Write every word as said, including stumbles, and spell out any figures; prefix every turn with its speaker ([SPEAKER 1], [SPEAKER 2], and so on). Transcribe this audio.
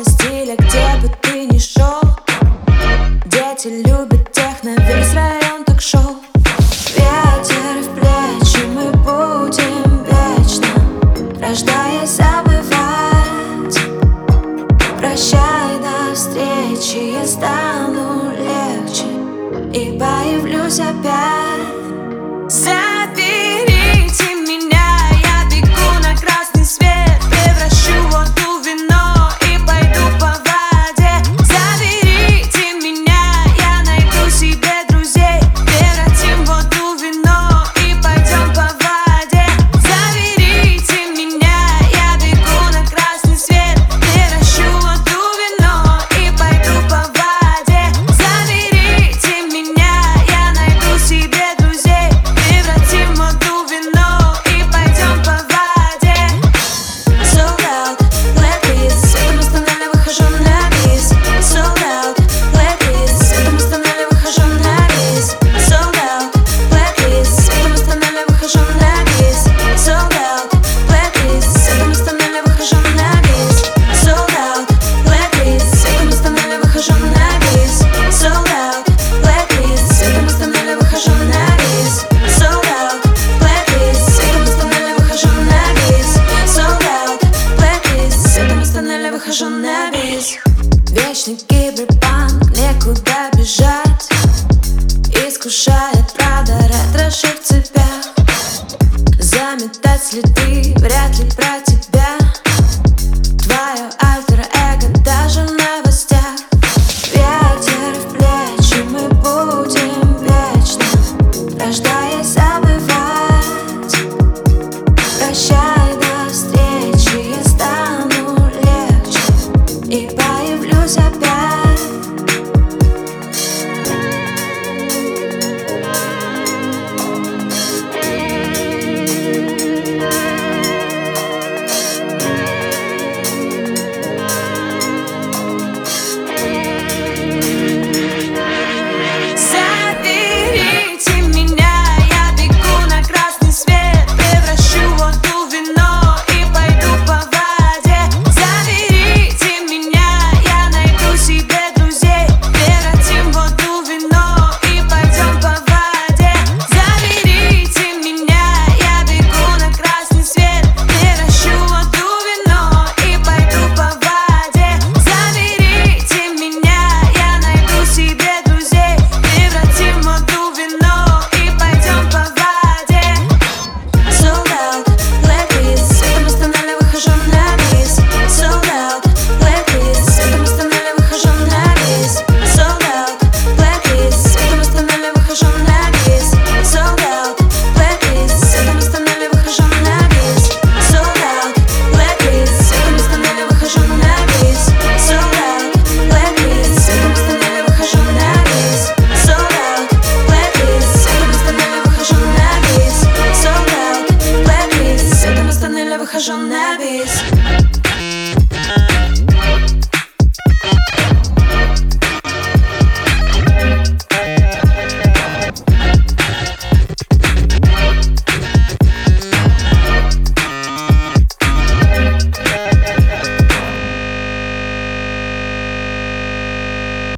[SPEAKER 1] нового стиля, где бы ты ни шел. Дети любят техно, весь район так шоу. Ветер в плечи, мы будем вечно, рождаясь, забывать. Прощай, до встречи, я стану легче и появлюсь опять. Заберите меня, я бегу на красный свет, превращу воду в вино и пойду по воде. Заберите меня, я найду себе друзей, превратим воду в вино и пойдем по воде. Заберите меня, я бегу на красный свет, превращу воду в вино и пойду по воде. Заберите меня, я найду себе друзей, превратим воду в вино и пойдем по воде. Sold out, blacklist, светом остановлю, выхожу на бис. Sold out, blacklist, светом остановлю, выхожу на бис. Sold out, blacklist, светом остановлю, выхожу на бис. Sold out, blacklist, светом остановлю, выхожу на бис. Sold out, blacklist, светом остановлю, выхожу на бис. Sold out, blacklist, светом остановлю, выхожу на бис. Sold out, blacklist, светом остановлю, выхожу на бис. Sold out, blacklist, светом остановлю, выхожу на бис. Вечный киберпанк, некуда бежать. Искушает правда ретро-ши в цепях. Заметать следы, вряд ли про тебя. Твое альтер-эго даже в новостях. Ветер в плечи, мы будем вечно, рождаясь, забывать. Прощай, до встречи, я стану легче и появлюсь опять.